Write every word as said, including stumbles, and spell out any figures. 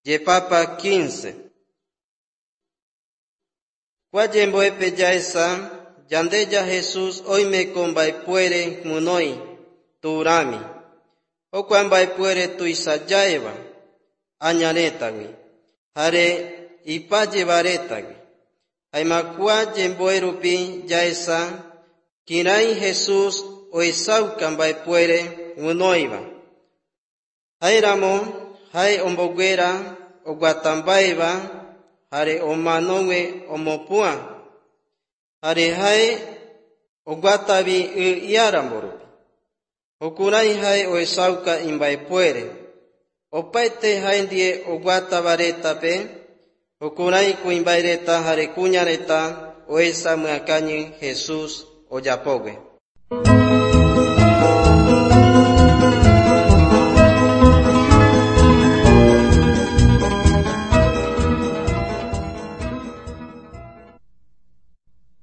Yepapa quince. Cuayemboepe yaesa, yandeya Jesús oime con baipuere munoi, turami. O cuan baipuere tuisayaeva, añaretagui. Hare ipa llevaretagui. Aimakua yemboerupi yaesa, kirai Jesús oisaucan baipuere munoiva. Hairamo, hai omboguera, oguatambaiva, hare omanowe omopua. Hare hai oguatavi iaramborupi. Okurai hai oisauka imbaipuere. Opaite hai ndie oguatavaretape, okurai kuimbaireta hare kuñareta oesa muakañi Jesús oyapogue.